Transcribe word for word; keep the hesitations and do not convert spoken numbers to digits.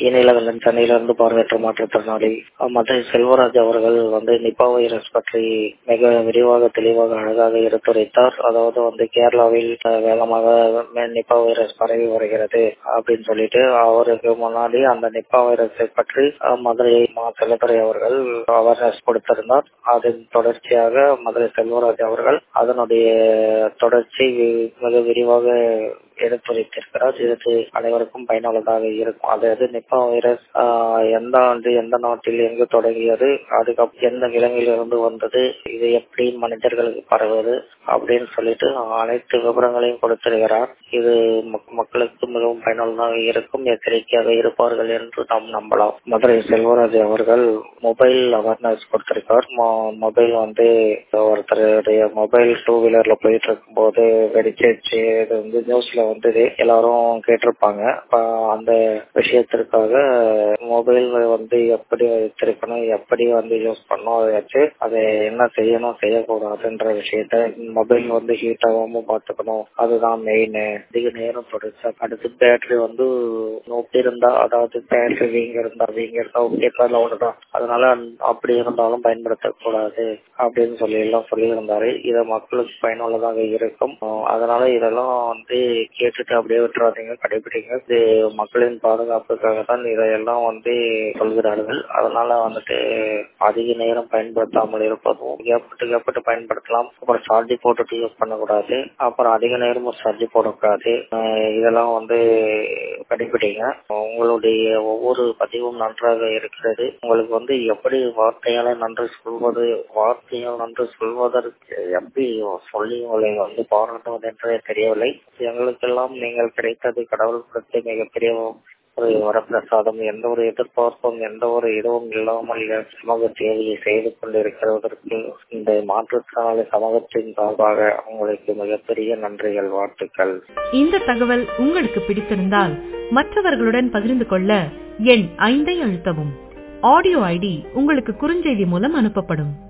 இணையதளம் சென்னையிலிருந்து பார்வையற்ற மாற்றுத்திறனாளி மதுரை செல்வராஜ் அவர்கள் வந்து நிபா வைரஸ் பற்றி மிக விரிவாக தெளிவாக அழகாக எடுத்துரைத்தார். அதாவது வந்து கேரளாவில் வேகமாக நிபா வைரஸ் பரவி வருகிறது அப்படின்னு சொல்லிட்டு அவருக்கு முன்னாடி அந்த நிபா வைரஸை பற்றி மதுரை மா செல்லத்துறை அவர்கள் அவேர்னஸ் கொடுத்திருந்தார். அதன் தொடர்ச்சியாக மதுரை செல்வராஜ் அவர்கள் அதனுடைய தொடர்ச்சி மிக விரிவாக எடுத்துரைத்திருக்கிறார். இது அனைவருக்கும் பயனுள்ளதாக இருக்கும். அதாவது நிபா வைரஸ் எந்த ஆண்டு எந்த நாட்டில் எங்கு தொடங்கியது, அதுக்கப்புறம் எந்த விலங்கிலிருந்து வந்தது, இது எப்படி மனிதர்களுக்கு பரவுவது அப்படின்னு சொல்லிட்டு அனைத்து விவரங்களையும் கொடுத்திருக்கிறார். இது மக்களுக்கு மிகவும் பயனுள்ளதாக இருக்கும், எச்சரிக்கையாக இருப்பார்கள் என்று நாம் நம்பலாம். மதுரை செல்வராஜ் அவர்கள் மொபைல் அவேர்னஸ் கொடுத்திருக்கார். மொபைல் வந்து ஒருத்தருடைய மொபைல் டூ வீலர்ல போயிட்டு இருக்கும் போது வெடிச்சிருச்சு, இது வந்து நியூஸ்ல வந்தது, எல்லாரும் கேட்டிருப்பாங்க. அந்த விஷயத்திற்காக மொபைல் வந்து எப்படி வச்சிருக்கணும், எப்படி வந்து யூஸ் பண்ணணும், அதை வச்சு அதை என்ன செய்யணும் செய்யக்கூடாதுன்ற விஷயத்த மொபைல் வந்து ஹீட் ஆகாம பாத்துக்கணும். அதுதான் மெயின். அதிக நேரம் தொடர்ச்சி. அடுத்து பேட்டரி வந்து நோக்கி இருந்தா, அதாவது பேட்டரி வீங்க இருந்தா வீங்க இருந்தா ஓகே ஒண்ணுதான், அதனால அப்படி இருந்தாலும் பயன்படுத்தக்கூடாது அப்படின்னு சொல்லி எல்லாம் சொல்லி இருந்தாரு. இதை மக்களுக்கு பயனுள்ளதாக இருக்கும். அதனால இதெல்லாம் வந்து கேட்டுட்டு அப்படியே விட்டுறாதீங்க, கடைபிடிங்க. இது மக்களின் பாதுகாப்புக்காக தான் இதையெல்லாம் வந்து சொல்கிறார்கள். அதனால வந்துட்டு அதிக நேரம் பயன்படுத்தாமல் இருப்பதும், கேப்பட்டு கேப்பட்டு பயன்படுத்தலாம். அப்புறம் சார்ஜி போட்டுட்டு யூஸ் பண்ணக்கூடாது, அப்புறம் அதிக நேரமும் சார்ஜி போடக்கூடாது. இதெல்லாம் வந்து கடைபிடிங்க. உங்களுடைய ஒவ்வொரு பதிவும் நன்றாக இருக்கிறது. உங்களுக்கு வந்து எப்படி வார்த்தையால நன்றி சொல்வது, வார்த்தையால் நன்றி சொல்வதற்கு எப்படி சொல்லி உங்களை வந்து பாராட்டுவது என்றே தெரியவில்லை. எங்களுக்கெல்லாம் நீங்கள் கிடைத்தது கடவுள் கொடுத்த மிகப்பெரிய ஒரு வரப்பிரசாதம். எந்த ஒரு எதிர்பார்ப்பும் எந்த ஒரு இதுவும் இல்லாமல் சமூக சேவையை செய்து கொண்டிருக்கிறதற்கு இந்த மாற்றுத்திறனாளி சமூகத்தின் சார்பாக உங்களுக்கு மிகப்பெரிய நன்றிகள், வாழ்த்துக்கள். இந்த தகவல் உங்களுக்கு பிடித்திருந்தால் மற்றவர்களுடன் பகிர்ந்து கொள்ள எண் ஐந்தை அழுத்தவும். ஆடியோ ஐடி உங்களுக்கு குறுஞ்செய்தி மூலம் அனுப்பப்படும்.